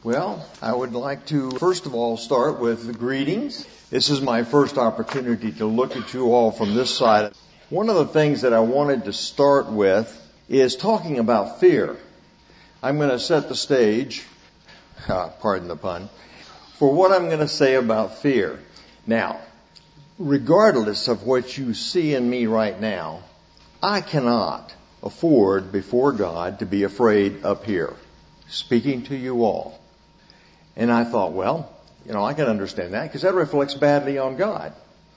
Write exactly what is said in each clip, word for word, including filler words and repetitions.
Well, I would like to first of all start with the greetings. This is my first opportunity to look at you all from this side. One of the things that I wanted to start with is talking about fear. I'm going to set the stage, uh, pardon the pun, for what I'm going to say about fear. Now, regardless of what you see in me right now, I cannot afford before God to be afraid up here, speaking to you all. And I thought, well, you know, I can understand that because that reflects badly on God.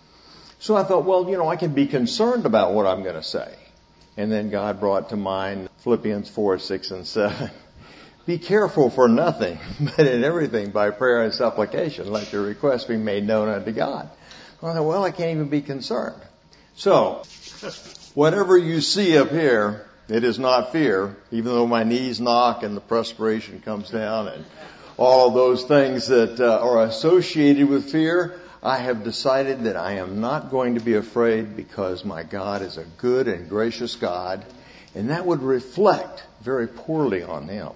So I thought, well, you know, I can be concerned about what I'm going to say. And then God brought to mind Philippians four, six, and seven. Be careful for nothing, but in everything by prayer and supplication, let your requests be made known unto God. I thought, well, I can't even be concerned. So, whatever you see up here, it is not fear, even though my knees knock and the perspiration comes down and all of those things that uh, are associated with fear. I have decided that I am not going to be afraid because my God is a good and gracious God, and that would reflect very poorly on Him.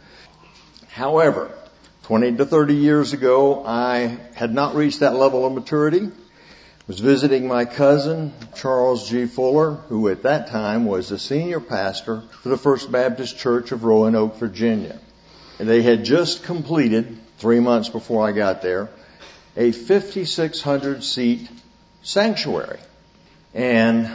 However, twenty to thirty years ago, I had not reached that level of maturity. I was visiting my cousin, Charles G. Fuller, who at that time was the senior pastor for the First Baptist Church of Roanoke, Virginia. And they had just completed, three months before I got there, a fifty-six hundred seat sanctuary. And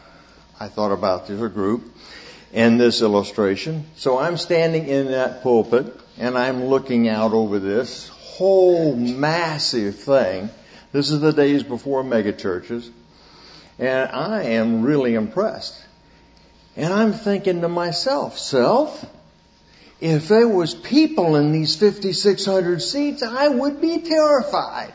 I thought about this group and this illustration. So I'm standing in that pulpit and I'm looking out over this whole massive thing. This is the days before megachurches. And I am really impressed. And I'm thinking to myself, self, if there was people in these fifty-six hundred seats, I would be terrified.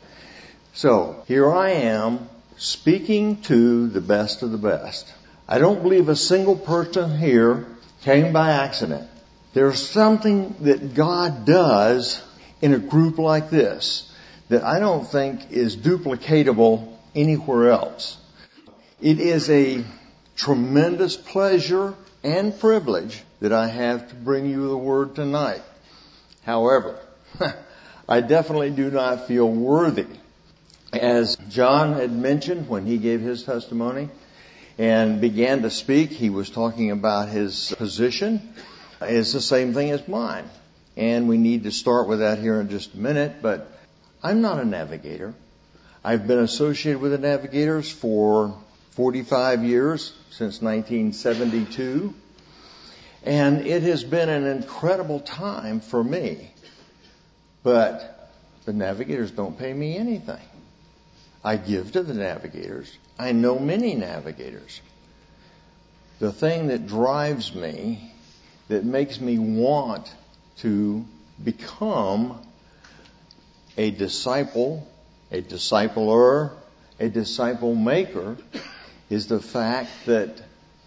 So here I am speaking to the best of the best. I don't believe a single person here came by accident. There's something that God does in a group like this that I don't think is duplicatable anywhere else. It is a tremendous pleasure and privilege that I have to bring you the word tonight. However, I definitely do not feel worthy. As John had mentioned when he gave his testimony and began to speak, he was talking about his position. It's the same thing as mine. And we need to start with that here in just a minute, but I'm not a navigator. I've been associated with the Navigators for forty-five years, since nineteen seventy-two. And it has been an incredible time for me. But the Navigators don't pay me anything. I give to the Navigators. I know many Navigators. The thing that drives me, that makes me want to become a disciple, a discipler, a disciple maker, is the fact that,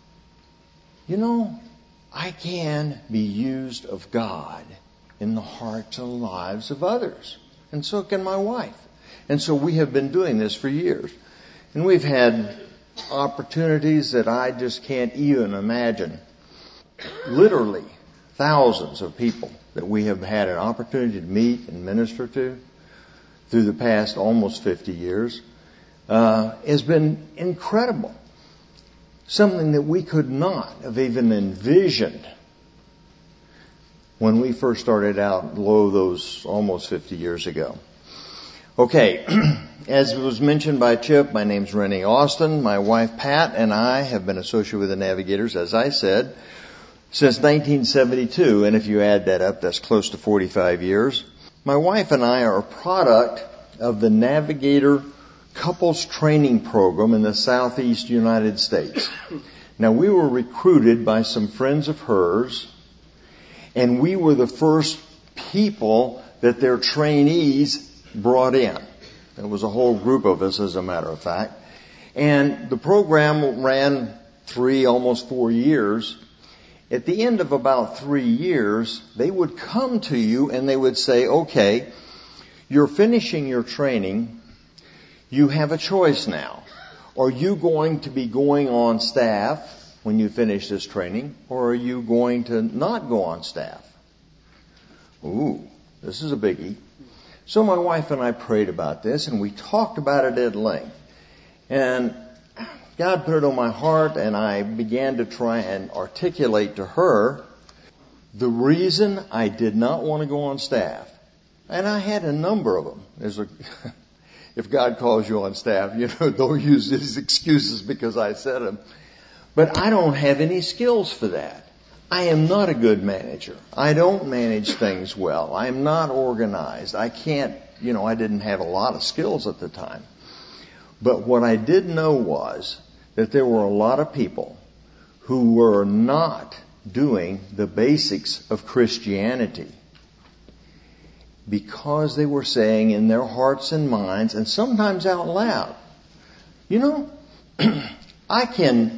you know, I can be used of God in the hearts and lives of others. And so can my wife. And so we have been doing this for years. And we've had opportunities that I just can't even imagine. Literally thousands of people that we have had an opportunity to meet and minister to through the past almost fifty years uh, has been incredible. Something that we could not have even envisioned when we first started out, lo, those almost fifty years ago. Okay, as was mentioned by Chip, my name's Rennie Austin. My wife Pat and I have been associated with the Navigators, as I said, since nineteen seventy-two. And if you add that up, that's close to forty-five years. My wife and I are a product of the Navigator Couples Training Program in the Southeast United States. Now, we were recruited by some friends of hers, and we were the first people that their trainees brought in. There was a whole group of us, as a matter of fact. And the program ran three, almost four years. At the end of about three years, they would come to you and they would say, okay, you're finishing your training. You have a choice now. Are you going to be going on staff when you finish this training, or are you going to not go on staff? Ooh, This is a biggie. So my wife and I prayed about this, and we talked about it at length. And God put it on my heart, and I began to try and articulate to her the reason I did not want to go on staff. And I had a number of them. There's a, if God calls you on staff, you know, don't use these excuses because I said them. But I don't have any skills for that. I am not a good manager. I don't manage things well. I am not organized. I can't, you know, I didn't have a lot of skills at the time. But what I did know was that there were a lot of people who were not doing the basics of Christianity because they were saying in their hearts and minds, and sometimes out loud, you know, I can,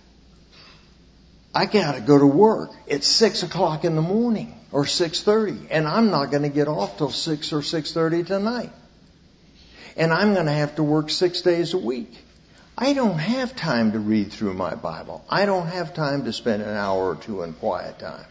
I gotta go to work at six o'clock in the morning or six thirty, and I'm not going to get off till six or six thirty tonight. And I'm going to have to work six days a week. I don't have time to read through my Bible. I don't have time to spend an hour or two in quiet time.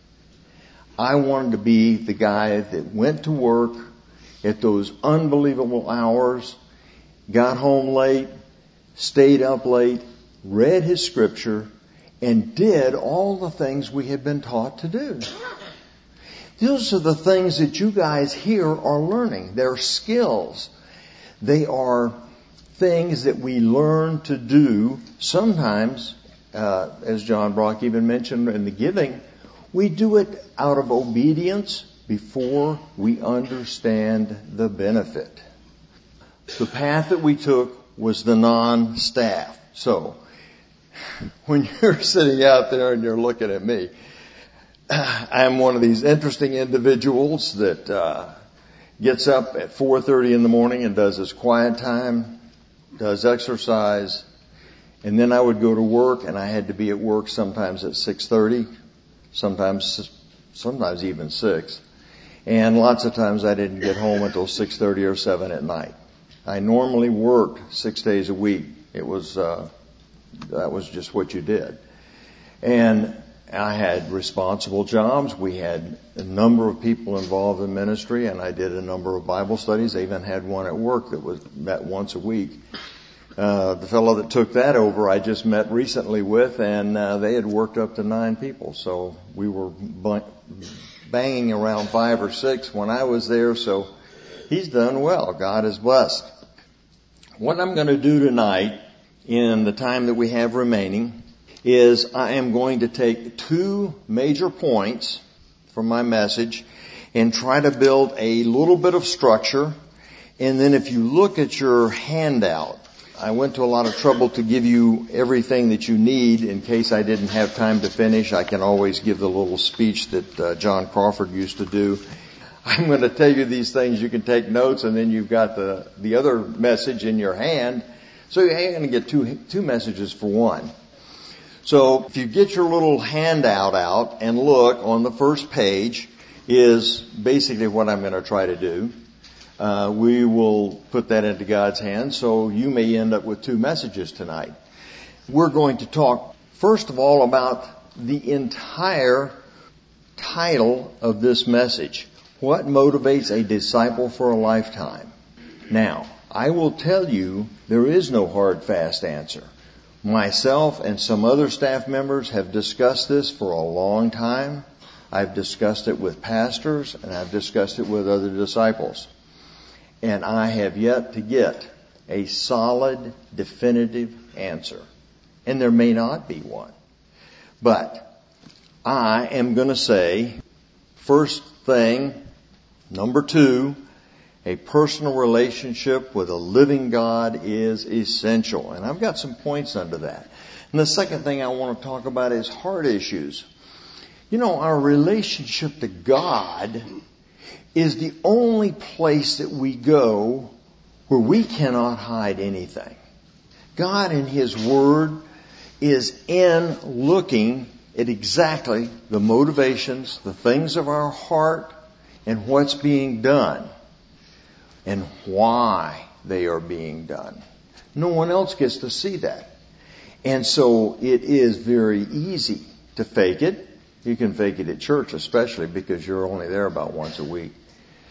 I wanted to be the guy that went to work at those unbelievable hours, got home late, stayed up late, read his scripture, and did all the things we had been taught to do. Those are the things that you guys here are learning. They're skills. They are things that we learn to do. Sometimes, uh, as John Brock even mentioned in the giving, we do it out of obedience before we understand the benefit. The path that we took was the non-staff. So, when you're sitting out there and you're looking at me, I'm one of these interesting individuals that uh, gets up at four thirty in the morning and does his quiet time, does exercise, and then I would go to work, and I had to be at work sometimes at six thirty, sometimes sometimes even six. And lots of times I didn't get home until six thirty or seven at night. I normally worked six days a week. It was uh that was just what you did. And I had responsible jobs. We had a number of people involved in ministry, and I did a number of Bible studies. I even had one at work that was met once a week. Uh, the fellow that took that over, I just met recently with, and uh, they had worked up to nine people. So we were banging around five or six when I was there. So he's done well. God is blessed. What I'm going to do tonight, in the time that we have remaining, is I am going to take two major points from my message and try to build a little bit of structure. And then if you look at your handout, I went to a lot of trouble to give you everything that you need. In case I didn't have time to finish, I can always give the little speech that uh, John Crawford used to do. I'm going to tell you these things. You can take notes, and then you've got the, the other message in your hand. So you're going to get two, two messages for one. So if you get your little handout out and look on the first page is basically what I'm going to try to do. Uh, we will put that into God's hands, so you may end up with two messages tonight. We're going to talk, first of all, about the entire title of this message. What motivates a disciple for a lifetime? Now, I will tell you there is no hard, fast answer. Myself and some other staff members have discussed this for a long time. I've discussed it with pastors, and I've discussed it with other disciples. And I have yet to get a solid, definitive answer. And there may not be one. But I am going to say, first thing, number two, a personal relationship with a living God is essential. And I've got some points under that. And the second thing I want to talk about is heart issues. You know, our relationship to God is the only place that we go where we cannot hide anything. God in His Word is in looking at exactly the motivations, the things of our heart, and what's being done, and why they are being done. No one else gets to see that. And so it is very easy to fake it. You can fake it at church especially because you're only there about once a week.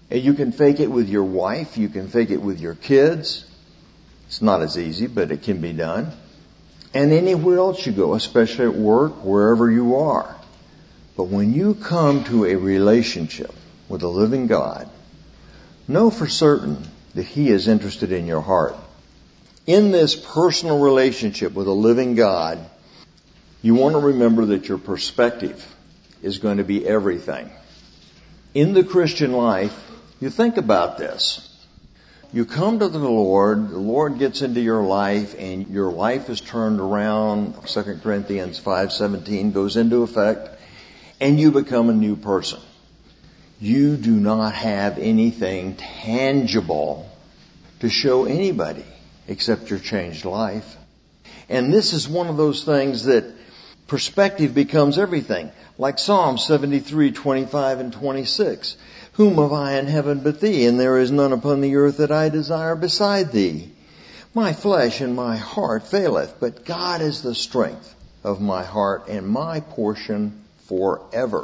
And you can fake it with your wife. You can fake it with your kids. It's not as easy, but it can be done. And anywhere else you go, especially at work, wherever you are. But when you come to a relationship with a living God, know for certain that He is interested in your heart. In this personal relationship with a living God, you want to remember that your perspective is going to be everything. In the Christian life, you think about this. You come to the Lord, the Lord gets into your life, and your life is turned around. Second Corinthians five seventeen goes into effect, and you become a new person. You do not have anything tangible to show anybody except your changed life. And this is one of those things that perspective becomes everything. Like Psalm seventy-three, twenty-five and twenty-six. Whom have I in heaven but thee? And there is none upon the earth that I desire beside thee. My flesh and my heart faileth, but God is the strength of my heart and my portion forever.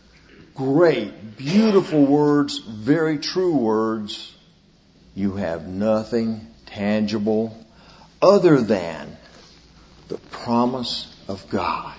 Great, beautiful words, very true words. You have nothing tangible other than the promise of God.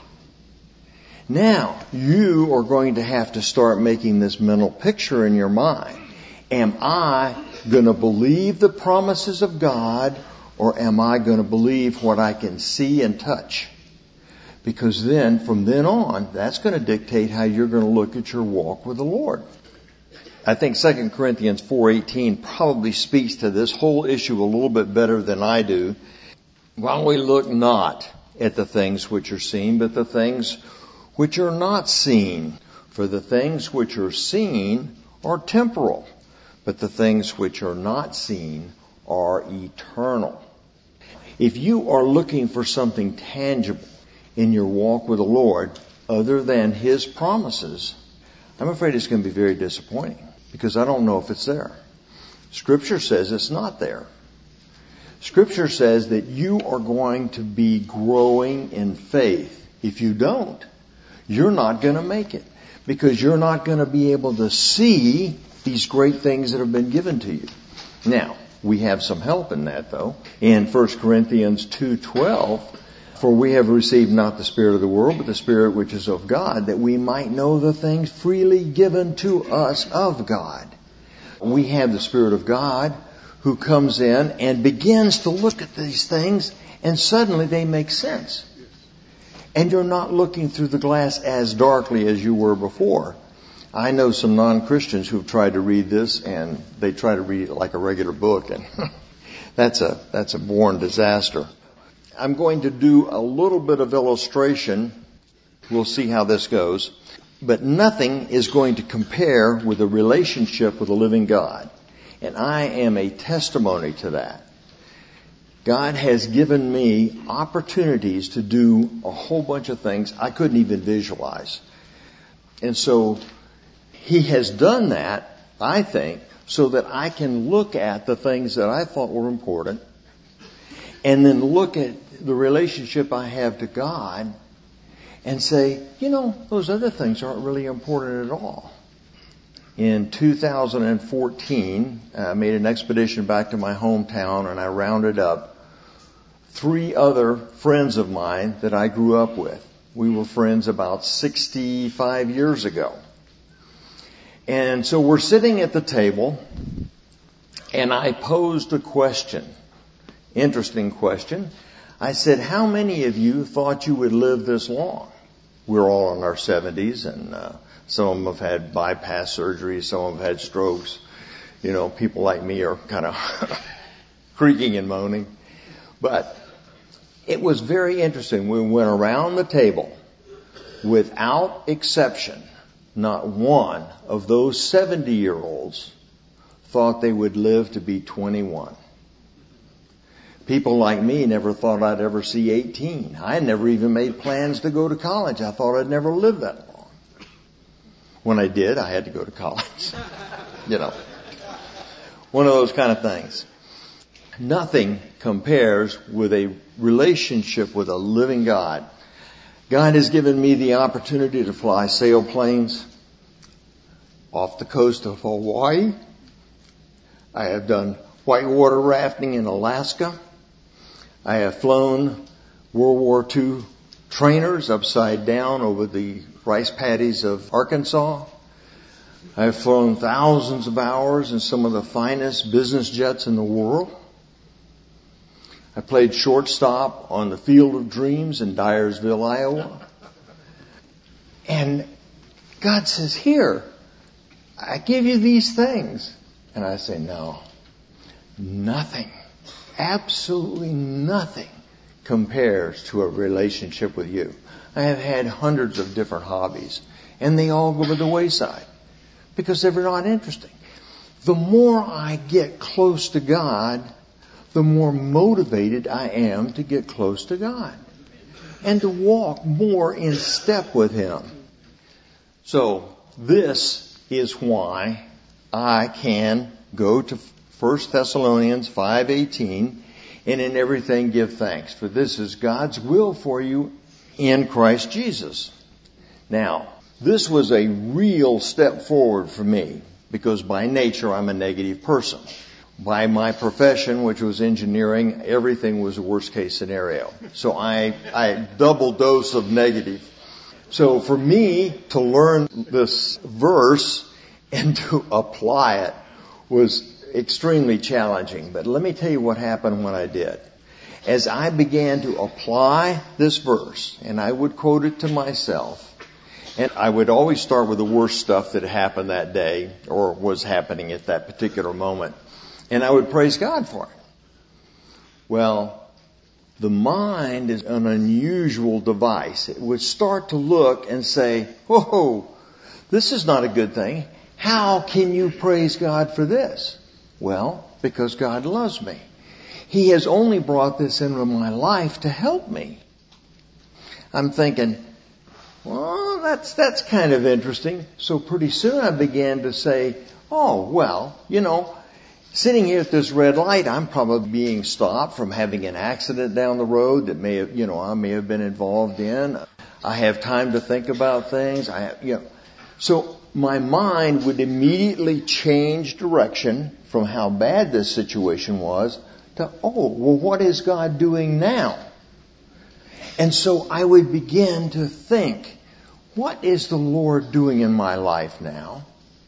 Now, you are going to have to start making this mental picture in your mind. Am I going to believe the promises of God, or am I going to believe what I can see and touch? Because then, from then on, that's going to dictate how you're going to look at your walk with the Lord. I think Second Corinthians four eighteen probably speaks to this whole issue a little bit better than I do. While we look not at the things which are seen, but the things which are not seen. For the things which are seen are temporal, but the things which are not seen are eternal. If you are looking for something tangible in your walk with the Lord other than His promises, I'm afraid it's going to be very disappointing, because I don't know if it's there. Scripture says it's not there. Scripture says that you are going to be growing in faith. If you don't, you're not going to make it, because you're not going to be able to see these great things that have been given to you. Now, we have some help in that, though. In First Corinthians two twelve, for we have received not the spirit of the world, but the Spirit which is of God, that we might know the things freely given to us of God. We have the Spirit of God who comes in and begins to look at these things, and suddenly they make sense. And you're not looking through the glass as darkly as you were before. I know some non-Christians who've tried to read this, and they try to read it like a regular book, and that's a that's a born disaster. I'm going to do a little bit of illustration. We'll see how this goes. But nothing is going to compare with a relationship with a living God. And I am a testimony to that. God has given me opportunities to do a whole bunch of things I couldn't even visualize. And so He has done that, I think, so that I can look at the things that I thought were important, and then look at the relationship I have to God and say, you know, those other things aren't really important at all. In two thousand fourteen, I made an expedition back to my hometown, and I rounded up three other friends of mine that I grew up with. We were friends about sixty-five years ago. And so we're sitting at the table, and I posed a question. Interesting question. I said, how many of you thought you would live this long? We're all in our seventies, and uh, some of them have had bypass surgery, some of them have had strokes. You know, people like me are kind of creaking and moaning. But it was very interesting. We went around the table. Without exception, not one of those seventy-year-olds thought they would live to be twenty-one. People like me never thought I'd ever see eighteen. I never even made plans to go to college. I thought I'd never live that long. When I did, I had to go to college. You know, one of those kind of things. Nothing compares with a relationship with a living God. God has given me the opportunity to fly sailplanes off the coast of Hawaii I have done whitewater rafting in Alaska. I have flown World War Two trainers upside down over the rice paddies of Arkansas. I have flown thousands of hours in some of the finest business jets in the world. I played shortstop on the Field of Dreams in Dyersville, Iowa. And God says, here, I give you these things. And I say, no, nothing, absolutely nothing compares to a relationship with you. I have had hundreds of different hobbies, and they all go to the wayside because they're not interesting. The more I get close to God, the more motivated I am to get close to God and to walk more in step with Him. So this is why I can go to First Thessalonians five eighteen and in everything give thanks, for this is God's will for you in Christ Jesus. Now, this was a real step forward for me because by nature I'm a negative person. By my profession, which was engineering, everything was a worst case scenario. So I, I double dose of negative. So for me to learn this verse and to apply it was extremely challenging. But let me tell you what happened when I did. As I began to apply this verse, and I would quote it to myself, and I would always start with the worst stuff that happened that day or was happening at that particular moment. And I would praise God for it. Well, the mind is an unusual device. It would start to look and say, whoa, this is not a good thing. How can you praise God for this? Well, because God loves me. He has only brought this into my life to help me. I'm thinking, well, that's, that's kind of interesting. So pretty soon I began to say, oh, well, you know, sitting here at this red light, I'm probably being stopped from having an accident down the road that may have, you know, I may have been involved in. I have time to think about things. I have, you know, so my mind would immediately change direction from how bad this situation was to, oh, well, what is God doing now? And so I would begin to think, what is the Lord doing in my life now?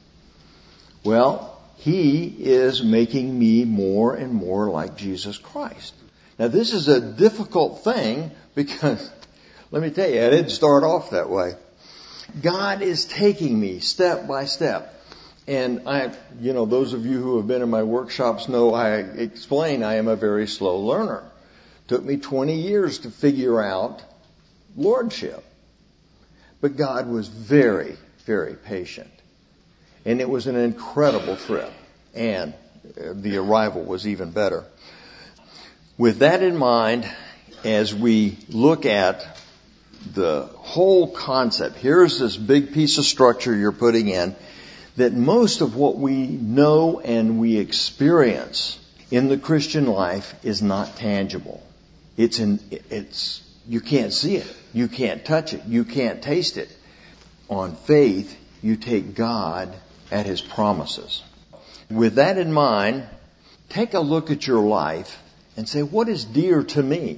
Well, He is making me more and more like Jesus Christ. Now, this is a difficult thing because, let me tell you, I didn't start off that way. God is taking me step by step. And I, you know, those of you who have been in my workshops know I explain I am a very slow learner. Took me twenty years to figure out lordship. But God was very, very patient. And it was an incredible trip. And the arrival was even better. With that in mind, as we look at the whole concept, here's this big piece of structure you're putting in, that most of what we know and we experience in the Christian life is not tangible. It's in, it's, you can't see it. You can't touch it. You can't taste it. On faith, you take God at His promises. With that in mind, take a look at your life and say, what is dear to me?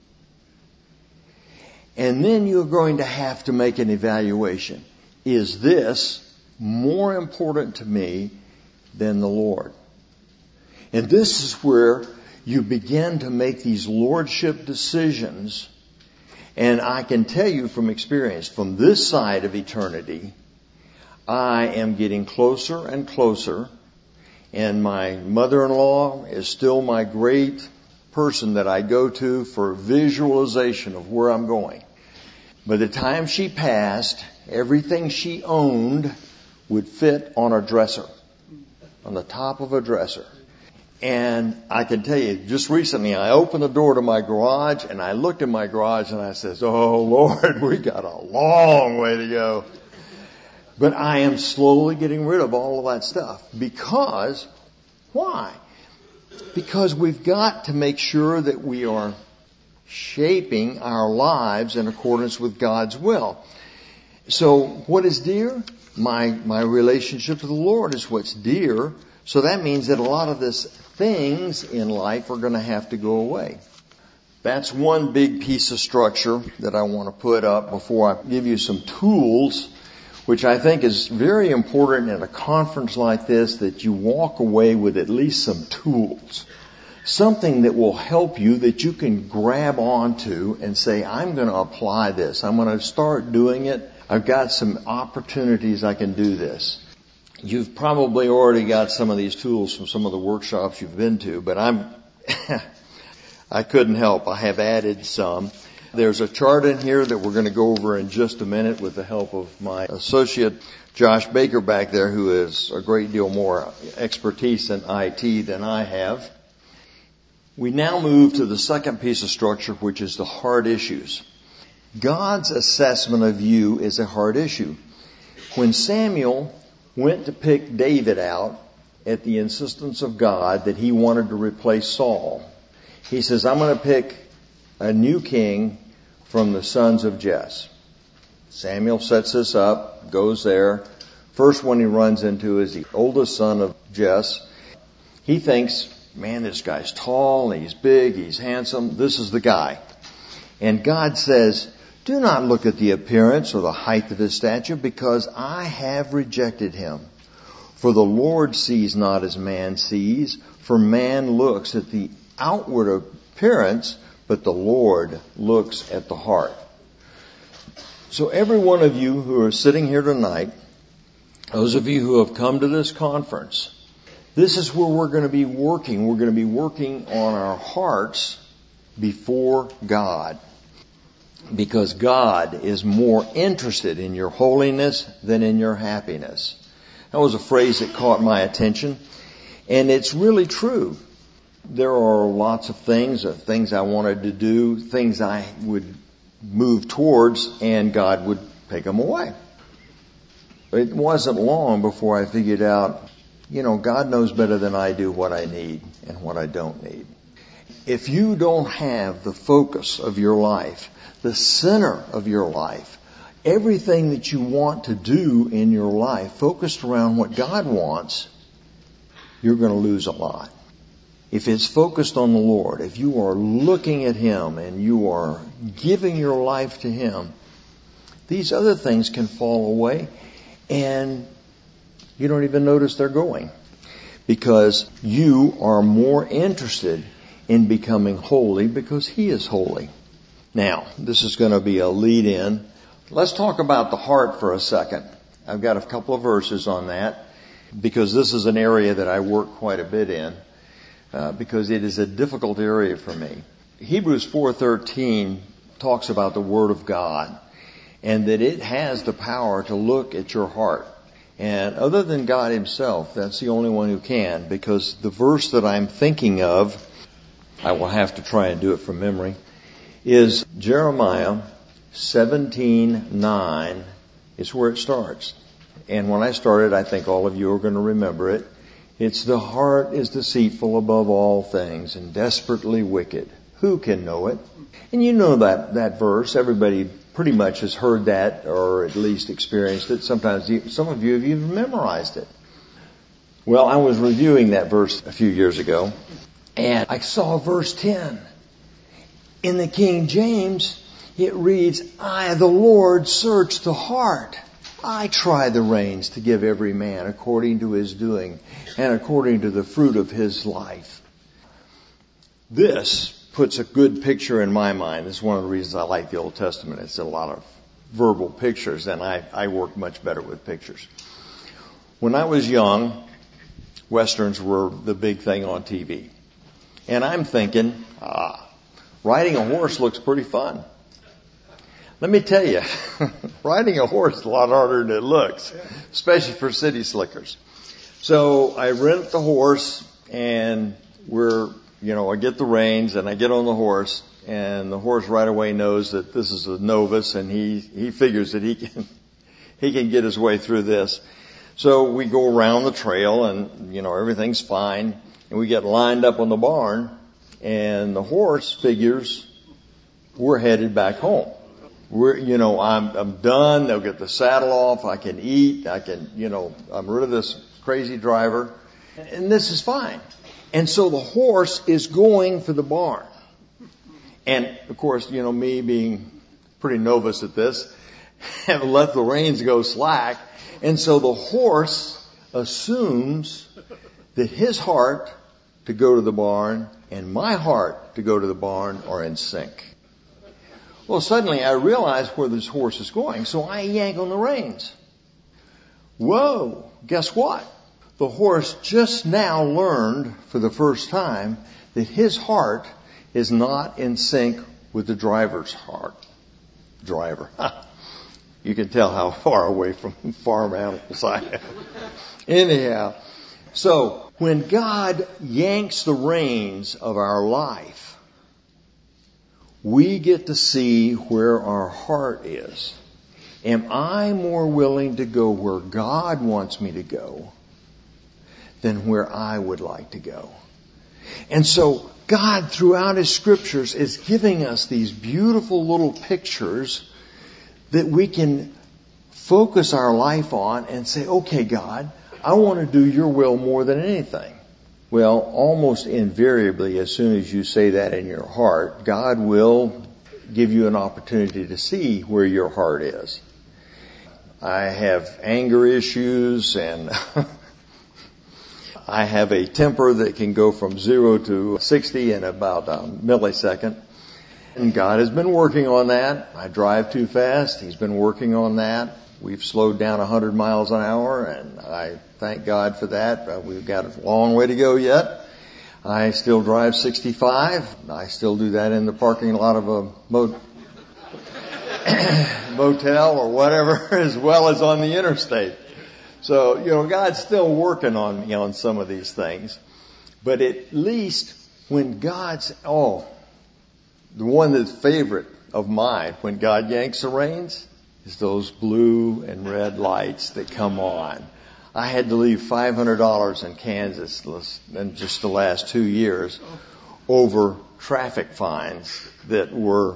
And then you're going to have to make an evaluation. Is this more important to me than the Lord? And this is where you begin to make these lordship decisions. And I can tell you from experience, from this side of eternity, I am getting closer and closer. And my mother-in-law is still my great person that I go to for visualization of where I'm going. By the time she passed, everything she owned would fit on a dresser, on the top of a dresser. And I can tell you, just recently I opened the door to my garage and I looked at my garage and I says, oh Lord, we got a long way to go. But I am slowly getting rid of all of that stuff. Because, why? Because we've got to make sure that we are shaping our lives in accordance with God's will. So what is dear? My, my relationship to the Lord is what's dear. So that means that a lot of these things in life are going to have to go away. That's one big piece of structure that I want to put up before I give you some tools, which I think is very important at a conference like this, that you walk away with at least some tools. Something that will help you, that you can grab onto and say, I'm going to apply this. I'm going to start doing it. I've got some opportunities I can do this. You've probably already got some of these tools from some of the workshops you've been to, but I'm, I couldn't help. I have added some. There's a chart in here that we're going to go over in just a minute with the help of my associate, Josh Baker, back there, who has a great deal more expertise in I T than I have. We now move to the second piece of structure, which is the heart issues. God's assessment of you is a heart issue. When Samuel went to pick David out at the insistence of God that he wanted to replace Saul, he says, I'm going to pick a new king from the sons of Jesse. Samuel sets this up, goes there. First one he runs into is the oldest son of Jesse. He thinks, man, this guy's tall, he's big, he's handsome. This is the guy. And God says, do not look at the appearance or the height of his stature, because I have rejected him. For the Lord sees not as man sees, for man looks at the outward appearance, but the Lord looks at the heart. So every one of you who are sitting here tonight, those of you who have come to this conference, this is where we're going to be working. We're going to be working on our hearts before God. Because God is more interested in your holiness than in your happiness. That was a phrase that caught my attention. And it's really true. There are lots of things, uh, things I wanted to do, things I would move towards, and God would take them away. It wasn't long before I figured out, you know, God knows better than I do what I need and what I don't need. If you don't have the focus of your life, the center of your life, everything that you want to do in your life focused around what God wants, you're going to lose a lot. If it's focused on the Lord, if you are looking at Him and you are giving your life to Him, these other things can fall away and you don't even notice they're going, because you are more interested in becoming holy because He is holy. Now, this is going to be a lead-in. Let's talk about the heart for a second. I've got a couple of verses on that, because this is an area that I work quite a bit in, uh, because it is a difficult area for me. Hebrews four thirteen talks about the Word of God, and that it has the power to look at your heart. And other than God Himself, that's the only one who can, because the verse that I'm thinking of, I will have to try and do it from memory, is Jeremiah seventeen nine. It's where it starts. And when I started, I think all of you are going to remember it. It's, the heart is deceitful above all things and desperately wicked. Who can know it? And you know that, that verse. Everybody pretty much has heard that, or at least experienced it. Sometimes some of you have even memorized it. Well, I was reviewing that verse a few years ago, and I saw verse ten. In the King James, it reads, I, the Lord, search the heart. I try the reins to give every man according to his doing and according to the fruit of his life. This puts a good picture in my mind. This is one of the reasons I like the Old Testament. It's a lot of verbal pictures, and I, I work much better with pictures. When I was young, Westerns were the big thing on T V. And I'm thinking, ah, riding a horse looks pretty fun. Let me tell you, riding a horse is a lot harder than it looks, especially for city slickers. So I rent the horse, and we're, you know, I get the reins and I get on the horse, and the horse right away knows that this is a novice, and he, he figures that he can, he can get his way through this. So we go around the trail, and, you know, everything's fine, and we get lined up on the barn, and the horse figures we're headed back home. we're, you know, I'm, I'm done. They'll get the saddle off. I can eat. I can, you know, I'm rid of this crazy driver. And this is fine. And so the horse is going for the barn. And of course, you know, me being pretty novice at this, have let the reins go slack. And so the horse assumes that his heart to go to the barn and my heart to go to the barn are in sync. Well, suddenly I realize where this horse is going, so I yank on the reins. Whoa, guess what? The horse just now learned for the first time that his heart is not in sync with the driver's heart. Driver. You can tell how far away from farm animals I am. Anyhow, so when God yanks the reins of our life, we get to see where our heart is. Am I more willing to go where God wants me to go than where I would like to go? And so God, throughout His Scriptures, is giving us these beautiful little pictures that we can focus our life on and say, okay, God, I want to do your will more than anything. Well, almost invariably, as soon as you say that in your heart, God will give you an opportunity to see where your heart is. I have anger issues, and I have a temper that can go from zero to sixty in about a millisecond. And God has been working on that. I drive too fast. He's been working on that. We've slowed down one hundred miles an hour, and I thank God for that. Uh, we've got a long way to go yet. I still drive sixty-five. I still do that in the parking lot of a mo- motel or whatever, as well as on the interstate. So, you know, God's still working on me on some of these things. But at least when God's, oh, the one that's favorite of mine, when God yanks the reins, is those blue and red lights that come on. I had to leave five hundred dollars in Kansas in just the last two years over traffic fines that were,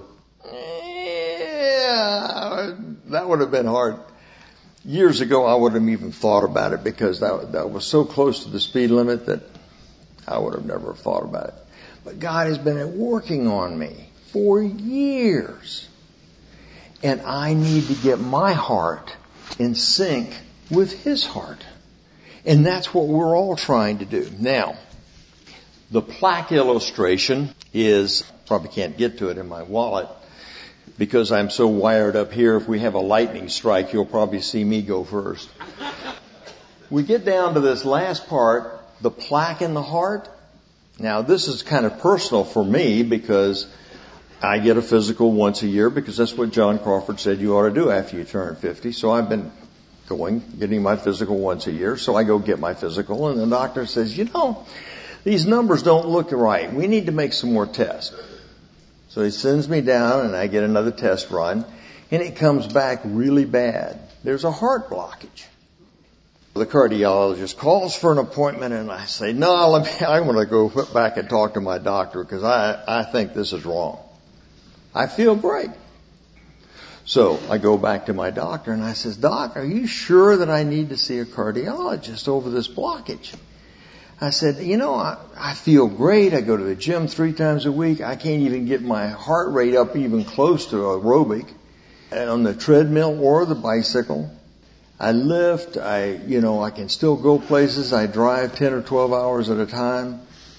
yeah, that would have been hard. Years ago, I wouldn't have even thought about it because that, that was so close to the speed limit that I would have never thought about it. But God has been working on me for years. And I need to get my heart in sync with His heart. And that's what we're all trying to do. Now, the plaque illustration is, probably can't get to it in my wallet because I'm so wired up here. If we have a lightning strike, you'll probably see me go first. We get down to this last part, the plaque in the heart. Now, this is kind of personal for me because I get a physical once a year because that's what John Crawford said you ought to do after you turn fifty. So I've been going, getting my physical once a year. So I go get my physical, and the doctor says, you know, these numbers don't look right. We need to make some more tests. So he sends me down, and I get another test run, and it comes back really bad. There's a heart blockage. The cardiologist calls for an appointment, and I say, no, let me, I'm going to go back and talk to my doctor because I, I think this is wrong. I feel great. So I go back to my doctor and I says, Doc, are you sure that I need to see a cardiologist over this blockage? I said, you know, I, I feel great. I go to the gym three times a week. I can't even get my heart rate up even close to aerobic on the treadmill or the bicycle. I lift. I, you know, I can still go places. I drive ten or twelve hours at a time.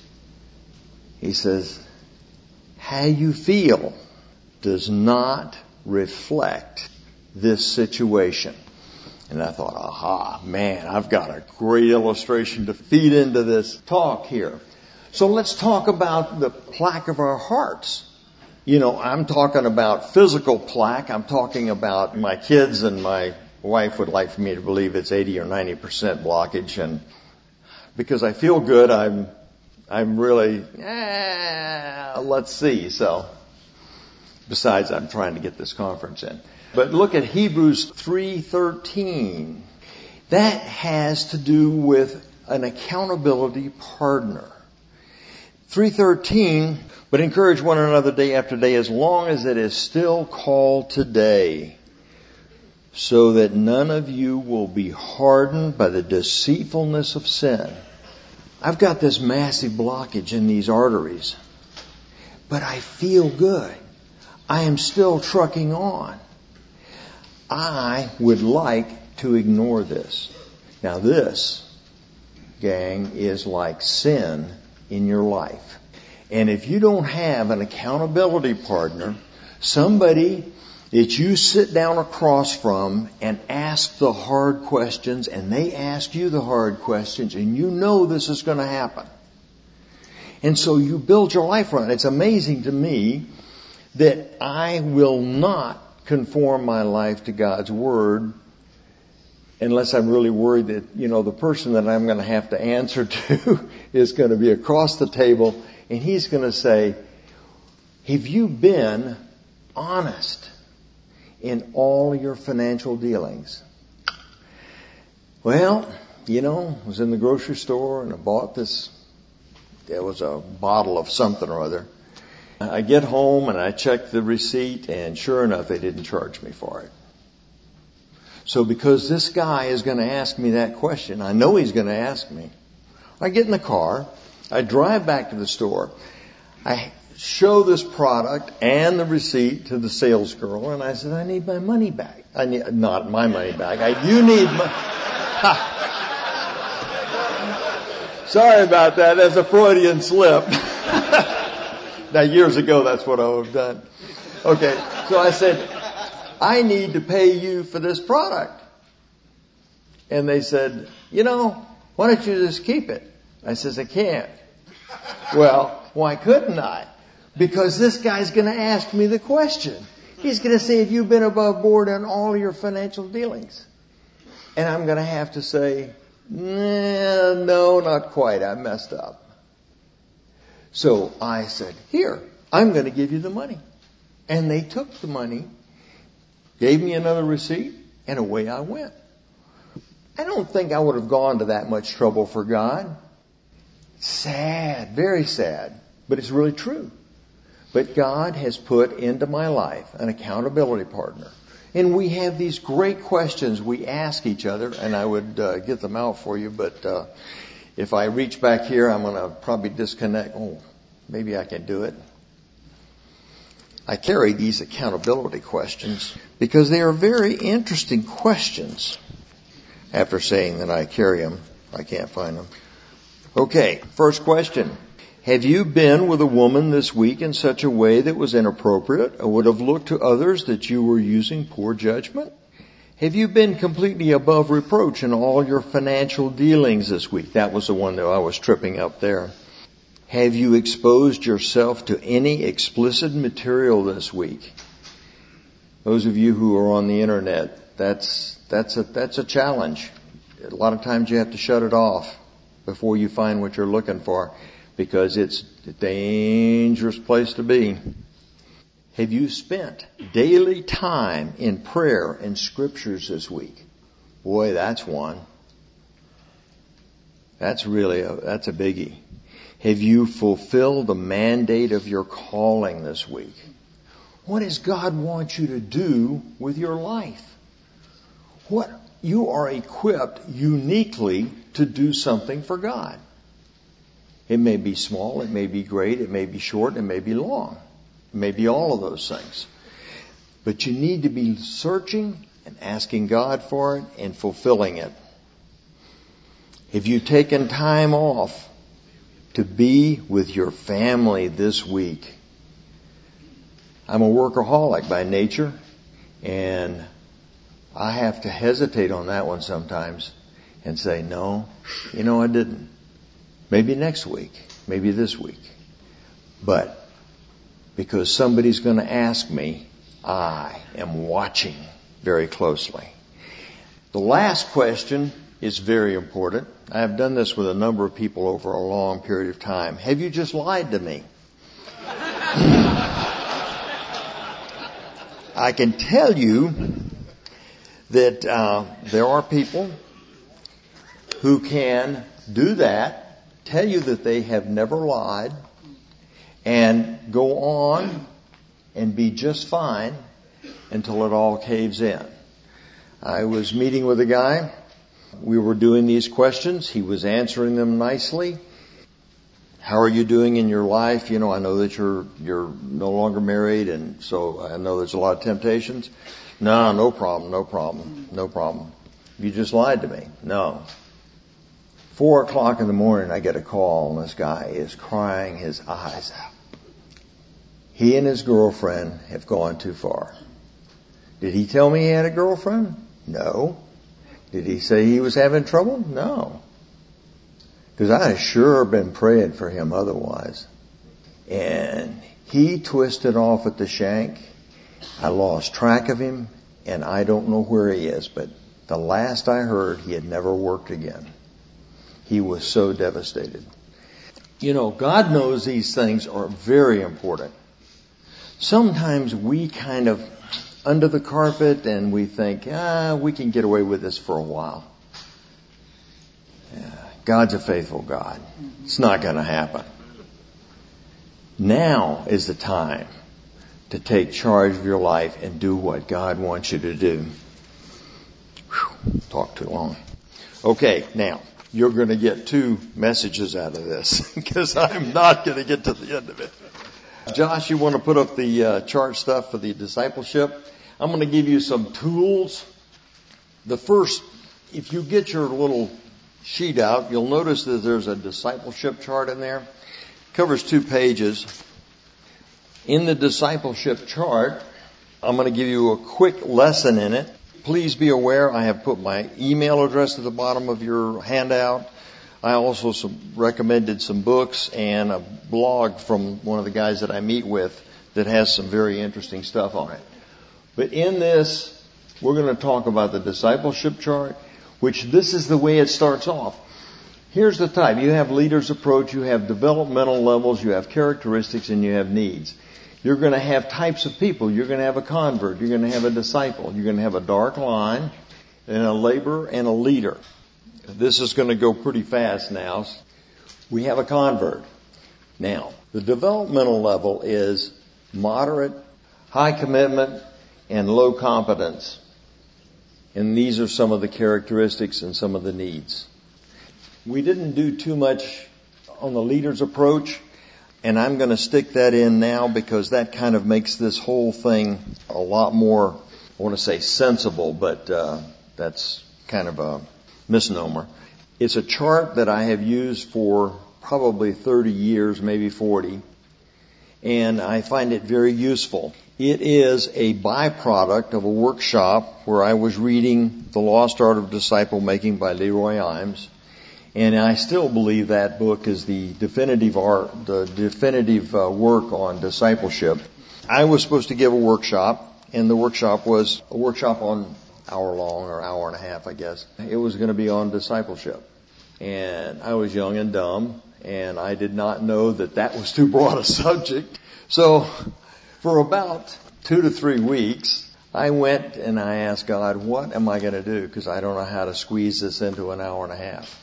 He says, how you feel does not reflect this situation. And I thought, aha, man, I've got a great illustration to feed into this talk here. So let's talk about the plaque of our hearts. You know, I'm talking about physical plaque. I'm talking about my kids, and my wife would like for me to believe it's eighty or ninety percent blockage. And because I feel good, I'm, I'm really, eh, let's see. So besides, I'm trying to get this conference in. But look at Hebrews three thirteen. That has to do with an accountability partner. three thirteen, but encourage one another day after day as long as it is still called today, so that none of you will be hardened by the deceitfulness of sin. I've got this massive blockage in these arteries, but I feel good. I am still trucking on. I would like to ignore this. Now this, gang, is like sin in your life. And if you don't have an accountability partner, somebody that you sit down across from and ask the hard questions, and they ask you the hard questions, and you know this is going to happen. And so you build your life around it. It's amazing to me that I will not conform my life to God's Word unless I'm really worried that, you know, the person that I'm going to have to answer to is going to be across the table, and he's going to say, have you been honest in all your financial dealings? Well, you know, I was in the grocery store and I bought this, there was a bottle of something or other. I get home and I check the receipt, and sure enough, they didn't charge me for it. So because this guy is going to ask me that question, I know he's going to ask me. I get in the car, I drive back to the store, I show this product and the receipt to the sales girl, and I said, I need my money back. I need, not my money back. I, you need my, sorry about that. That's a Freudian slip. Now, years ago, that's what I would have done. Okay, so I said, I need to pay you for this product. And they said, you know, why don't you just keep it? I says, I can't. Well, why couldn't I? Because this guy's going to ask me the question. He's going to say, have you been above board on all your financial dealings? And I'm going to have to say, nah, no, not quite. I messed up. So I said, here, I'm going to give you the money. And they took the money, gave me another receipt, and away I went. I don't think I would have gone to that much trouble for God. Sad, very sad, but it's really true. But God has put into my life an accountability partner. And we have these great questions we ask each other, and I would uh, get them out for you, but uh, if I reach back here, I'm going to probably disconnect. Oh, maybe I can do it. I carry these accountability questions because they are very interesting questions. After saying that I carry them, I can't find them. Okay, first question. Have you been with a woman this week in such a way that was inappropriate or would have looked to others that you were using poor judgment? Have you been completely above reproach in all your financial dealings this week? That was the one that I was tripping up there. Have you exposed yourself to any explicit material this week? Those of you who are on the internet, that's that's a that's a challenge. A lot of times you have to shut it off before you find what you're looking for, because it's a dangerous place to be. Have you spent daily time in prayer and scriptures this week? Boy, that's one. That's really a, that's a biggie. Have you fulfilled the mandate of your calling this week? What does God want you to do with your life? What you are equipped uniquely to do something for God. It may be small, it may be great, it may be short, it may be long. It may be all of those things. But you need to be searching and asking God for it and fulfilling it. Have you taken time off to be with your family this week? I'm a workaholic by nature, and I have to hesitate on that one sometimes and say, no, you know, I didn't. Maybe next week, maybe this week. But because somebody's going to ask me, I am watching very closely. The last question is very important. I have done this with a number of people over a long period of time. Have you just lied to me? I can tell you that uh, there are people who can do that, tell you that they have never lied, and go on and be just fine until it all caves in. I was meeting with a guy. We were doing these questions. He was answering them nicely. How are you doing in your life? You know, I know that you're you're no longer married, and so I know there's a lot of temptations. No, no problem, no problem, no problem. You just lied to me. No. Four o'clock in the morning, I get a call, and this guy is crying his eyes out. He and his girlfriend have gone too far. Did he tell me he had a girlfriend? No. Did he say he was having trouble? No. Because I had sure been praying for him otherwise. And he twisted off at the shank. I lost track of him, and I don't know where he is. But the last I heard, he had never worked again. He was so devastated. You know, God knows these things are very important. Sometimes we kind of under the carpet and we think, ah, we can get away with this for a while. Yeah, God's a faithful God. It's not going to happen. Now is the time to take charge of your life and do what God wants you to do. Whew, talk too long. Okay, now, you're going to get two messages out of this because I'm not going to get to the end of it. Josh, you want to put up the uh, chart stuff for the discipleship? I'm going to give you some tools. The first, if you get your little sheet out, you'll notice that there's a discipleship chart in there. It covers two pages. In the discipleship chart, I'm going to give you a quick lesson in it. Please be aware I have put my email address at the bottom of your handout. I also some, recommended some books and a blog from one of the guys that I meet with that has some very interesting stuff on it. But in this, we're going to talk about the discipleship chart, which this is the way it starts off. Here's the type. You have leader's approach, you have developmental levels, you have characteristics, and you have needs. You're going to have types of people. You're going to have a convert. You're going to have a disciple. You're going to have a dark line and a laborer and a leader. This is going to go pretty fast now. We have a convert. Now, the developmental level is moderate, high commitment, and low competence. And these are some of the characteristics and some of the needs. We didn't do too much on the leader's approach, and I'm going to stick that in now because that kind of makes this whole thing a lot more, I want to say sensible, but uh, that's kind of a misnomer. It's a chart that I have used for probably thirty years, maybe forty, and I find it very useful. It is a byproduct of a workshop where I was reading The Lost Art of Disciple Making by Leroy Imes, and I still believe that book is the definitive art, the definitive uh, work on discipleship. I was supposed to give a workshop, and the workshop was a workshop on hour long or hour and a half, I guess. It was going to be on discipleship. And I was young and dumb, and I did not know that that was too broad a subject. So for about two to three weeks, I went and I asked God, what am I going to do? Because I don't know how to squeeze this into an hour and a half.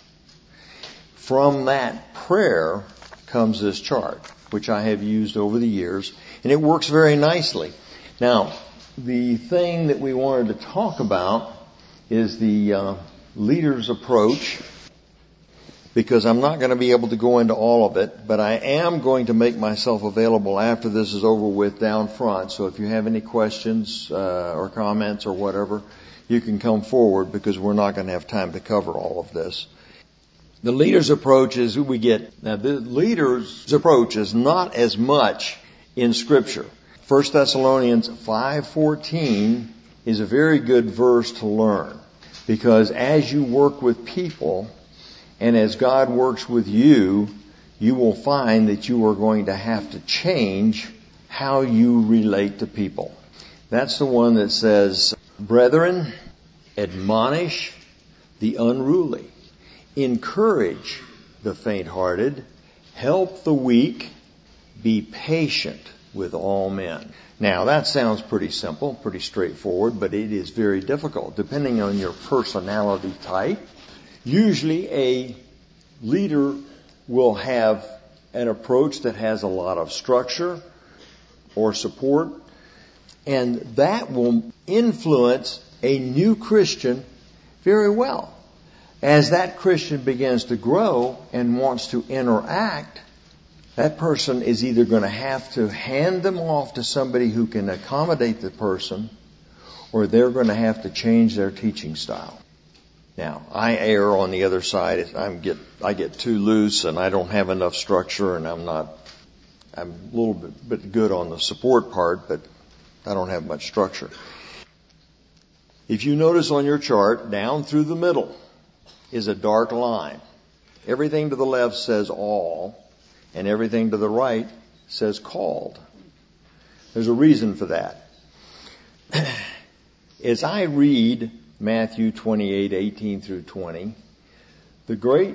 From that prayer comes this chart, which I have used over the years, and it works very nicely. Now, the thing that we wanted to talk about is the uh, leader's approach, because I'm not going to be able to go into all of it, but I am going to make myself available after this is over with down front. So if you have any questions uh, or comments or whatever, you can come forward because we're not going to have time to cover all of this. The leader's approach is who we get. Now, the leader's approach is not as much in Scripture. First Thessalonians five fourteen is a very good verse to learn, because as you work with people and as God works with you, you will find that you are going to have to change how you relate to people. That's the one that says, brethren, admonish the unruly, encourage the faint-hearted, help the weak, be patient with all men. Now, that sounds pretty simple, pretty straightforward, but it is very difficult depending on your personality type. Usually a leader will have an approach that has a lot of structure or support, and that will influence a new Christian very well. As that Christian begins to grow and wants to interact, that person is either going to have to hand them off to somebody who can accommodate the person, or they're going to have to change their teaching style. Now, I err on the other side. I get I get too loose and I don't have enough structure, and I'm not. I'm a little bit, bit good on the support part, but I don't have much structure. If you notice on your chart, down through the middle is a dark line. Everything to the left says all, and everything to the right says called. There's a reason for that. As I read Matthew twenty-eight, eighteen through twenty, the Great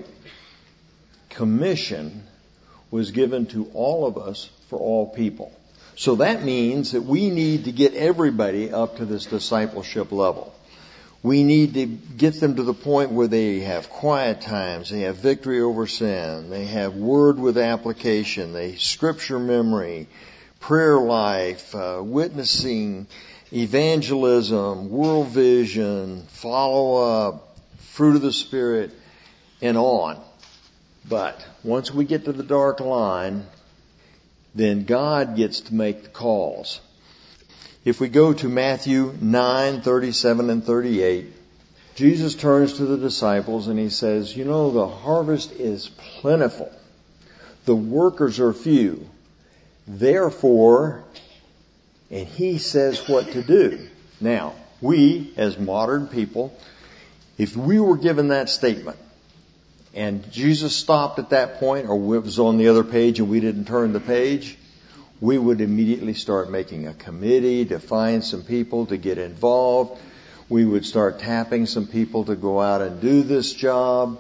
Commission was given to all of us for all people. So that means that we need to get everybody up to this discipleship level. We need to get them to the point where they have quiet times, they have victory over sin, they have word with application, they scripture memory, prayer life, uh, witnessing, evangelism, world vision, follow up, fruit of the Spirit, and on. But once we get to the dark line, then God gets to make the calls. If we go to Matthew nine, thirty-seven and thirty-eight, Jesus turns to the disciples and he says, you know, the harvest is plentiful. The workers are few. Therefore, and he says what to do. Now, we, as modern people, if we were given that statement, and Jesus stopped at that point, or it was on the other page and we didn't turn the page, we would immediately start making a committee to find some people to get involved. We would start tapping some people to go out and do this job.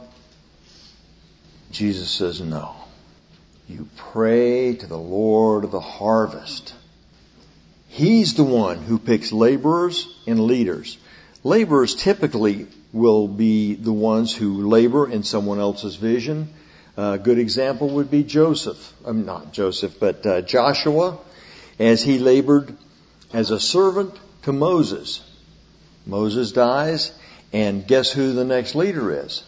Jesus says, no. You pray to the Lord of the harvest. He's the one who picks laborers and leaders. Laborers typically will be the ones who labor in someone else's vision. A good example would be Joseph. I'm not Joseph, but uh, Joshua, as he labored as a servant to Moses. Moses dies, and guess who the next leader is?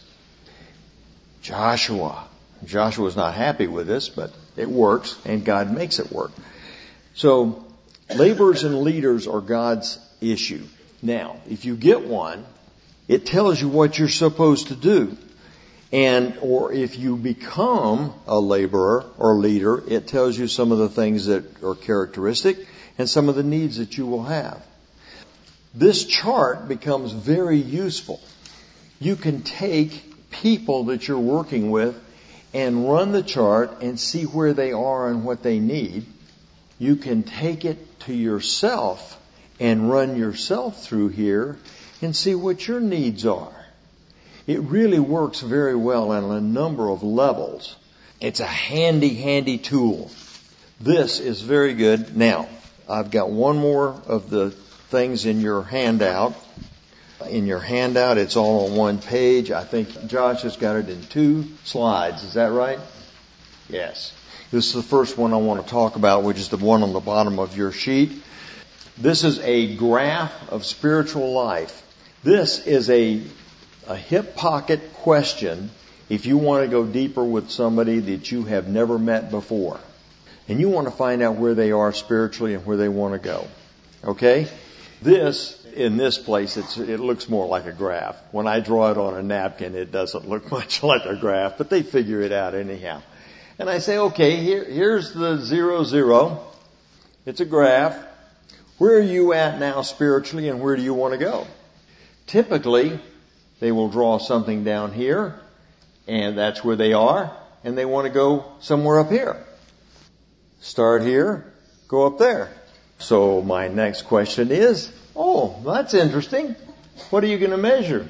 Joshua. Joshua's not happy with this, but it works, and God makes it work. So, laborers and leaders are God's issue. Now, if you get one, it tells you what you're supposed to do. And, or if you become a laborer or leader, it tells you some of the things that are characteristic and some of the needs that you will have. This chart becomes very useful. You can take people that you're working with and run the chart and see where they are and what they need. You can take it to yourself and run yourself through here and see what your needs are. It really works very well on a number of levels. It's a handy, handy tool. This is very good. Now, I've got one more of the things in your handout. In your handout, it's all on one page. I think Josh has got it in two slides. Is that right? Yes. This is the first one I want to talk about, which is the one on the bottom of your sheet. This is a graph of spiritual life. This is a A hip pocket question if you want to go deeper with somebody that you have never met before. And you want to find out where they are spiritually and where they want to go. Okay? This, in this place, it's, it looks more like a graph. When I draw it on a napkin, it doesn't look much like a graph, but they figure it out anyhow. And I say, okay, here, here's the zero, zero. It's a graph. Where are you at now spiritually and where do you want to go? Typically, they will draw something down here, and that's where they are, and they want to go somewhere up here. Start here, go up there. So my next question is, oh, that's interesting. What are you going to measure?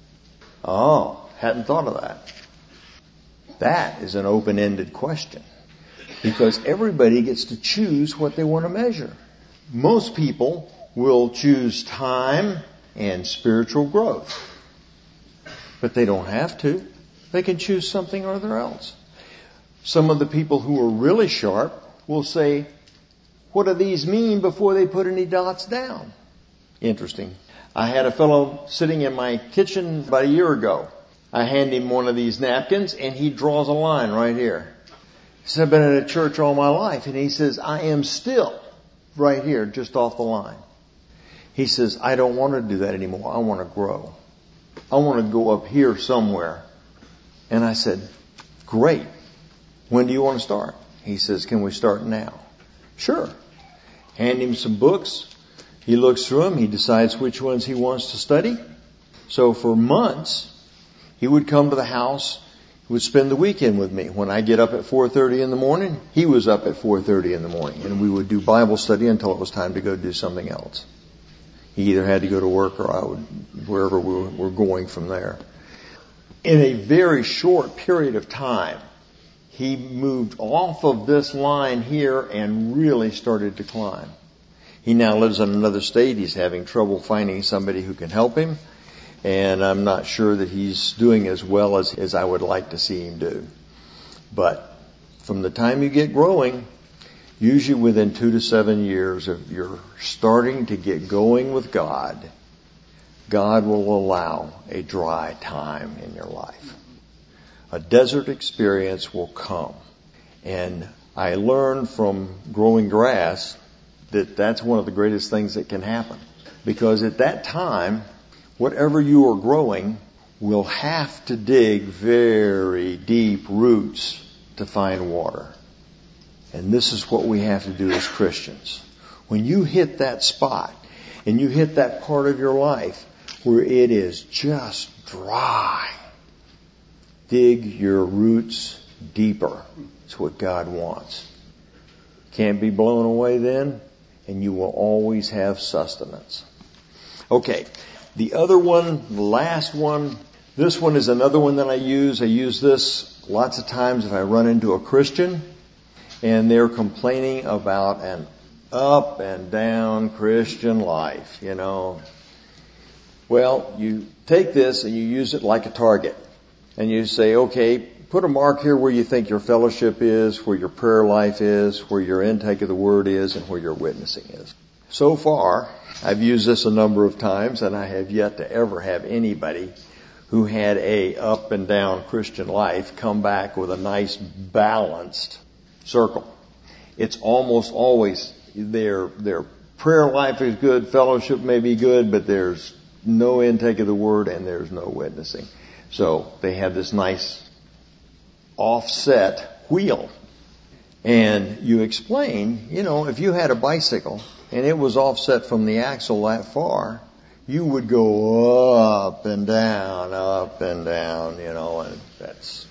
Oh, hadn't thought of that. That is an open-ended question, because everybody gets to choose what they want to measure. Most people will choose time and spiritual growth. But they don't have to. They can choose something or other else. Some of the people who are really sharp will say, what do these mean before they put any dots down? Interesting. I had a fellow sitting in my kitchen about a year ago. I hand him one of these napkins and he draws a line right here. He said, I've been in a church all my life. And he says, I am still right here, just off the line. He says, I don't want to do that anymore. I want to grow. I want to go up here somewhere. And I said, great. When do you want to start? He says, can we start now? Sure. Hand him some books. He looks through them. He decides which ones he wants to study. So for months, he would come to the house. He would spend the weekend with me. When I get up at four thirty in the morning, he was up at four thirty in the morning. And we would do Bible study until it was time to go do something else. He either had to go to work or I would, wherever we were going from there. In a very short period of time, he moved off of this line here and really started to climb. He now lives in another state. He's having trouble finding somebody who can help him. And I'm not sure that he's doing as well as, as I would like to see him do. But from the time you get growing, usually within two to seven years of you're starting to get going with God, God will allow a dry time in your life. A desert experience will come. And I learned from growing grass that that's one of the greatest things that can happen. Because at that time, whatever you are growing will have to dig very deep roots to find water. And this is what we have to do as Christians. When you hit that spot and you hit that part of your life where it is just dry, dig your roots deeper. It's what God wants. Can't be blown away then, and you will always have sustenance. Okay, the other one, the last one, this one is another one that I use. I use this lots of times if I run into a Christian and they're complaining about an up and down Christian life, you know. Well, you take this and you use it like a target. And you say, okay, put a mark here where you think your fellowship is, where your prayer life is, where your intake of the Word is, and where your witnessing is. So far, I've used this a number of times, and I have yet to ever have anybody who had a up and down Christian life come back with a nice balanced circle. It's almost always their their prayer life is good, fellowship may be good, but there's no intake of the Word and there's no witnessing. So they have this nice offset wheel. And you explain, you know, if you had a bicycle and it was offset from the axle that far, you would go up and down, up and down, you know, and that's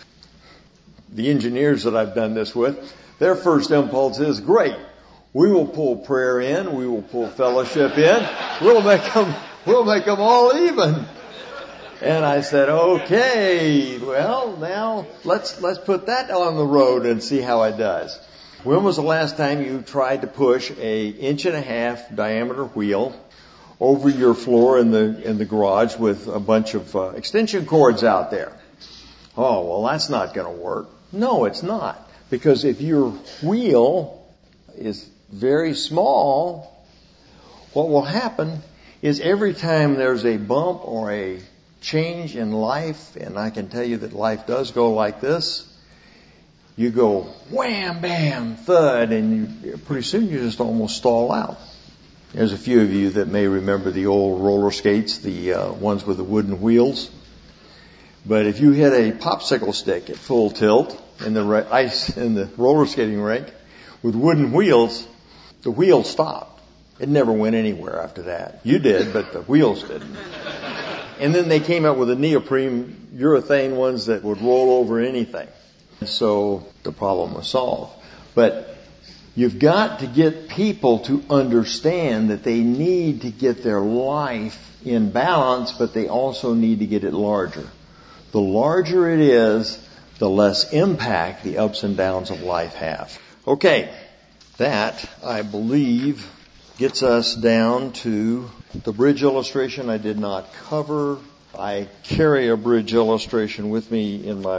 the engineers that I've done this with. Their first impulse is, great, we will pull prayer in, we will pull fellowship in, we'll make them, we'll make them all even. And I said, okay, well, now let's let's put that on the road and see how it does. When was the last time you tried to push a inch and a half diameter wheel over your floor in the in the garage with a bunch of uh, extension cords out there? Oh, well, that's not going to work. No, it's not. Because if your wheel is very small, what will happen is every time there's a bump or a change in life, and I can tell you that life does go like this, you go wham, bam, thud, and you, pretty soon you just almost stall out. There's a few of you that may remember the old roller skates, the uh, ones with the wooden wheels. But if you hit a popsicle stick at full tilt in the re- ice in the roller skating rink with wooden wheels, the wheel stopped. It never went anywhere after that. You did, but the wheels didn't. And then they came out with the neoprene urethane ones that would roll over anything. So the problem was solved. But you've got to get people to understand that they need to get their life in balance, but they also need to get it larger. The larger it is, the less impact the ups and downs of life have. Okay, that, I believe, gets us down to the bridge illustration I did not cover. I carry a bridge illustration with me in my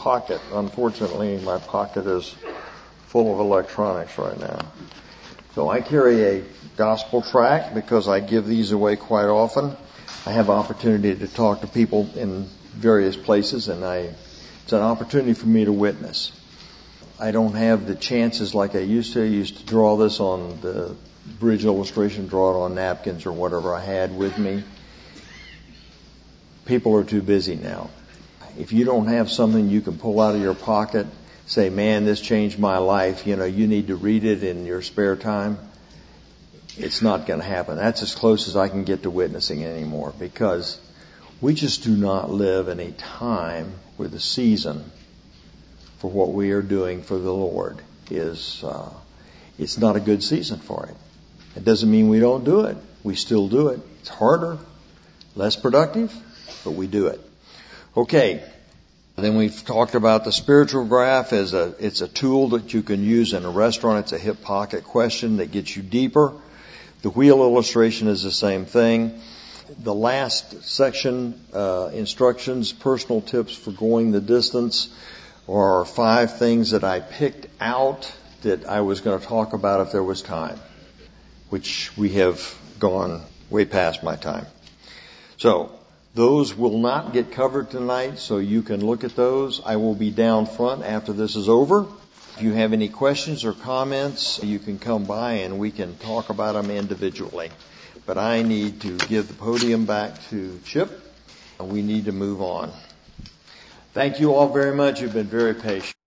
pocket. Unfortunately, my pocket is full of electronics right now. So I carry a gospel tract because I give these away quite often. I have opportunity to talk to people in various places, and I, it's an opportunity for me to witness. I don't have the chances like I used to. I used to draw this on the bridge illustration, draw it on napkins or whatever I had with me. People are too busy now. If you don't have something you can pull out of your pocket, say, man, this changed my life, you know, you need to read it in your spare time, it's not going to happen. That's as close as I can get to witnessing anymore, because we just do not live in a time where the season for what we are doing for the Lord is, uh, it's not a good season for it. It doesn't mean we don't do it. We still do it. It's harder, less productive, but we do it. Okay. Then we've talked about the spiritual graph as a, it's a tool that you can use in a restaurant. It's a hip pocket question that gets you deeper. The wheel illustration is the same thing. The last section, uh, instructions, personal tips for going the distance, are five things that I picked out that I was going to talk about if there was time, which we have gone way past my time. So, those will not get covered tonight, so you can look at those. I will be down front after this is over. If you have any questions or comments, you can come by and we can talk about them individually. But I need to give the podium back to Chip, and we need to move on. Thank you all very much. You've been very patient.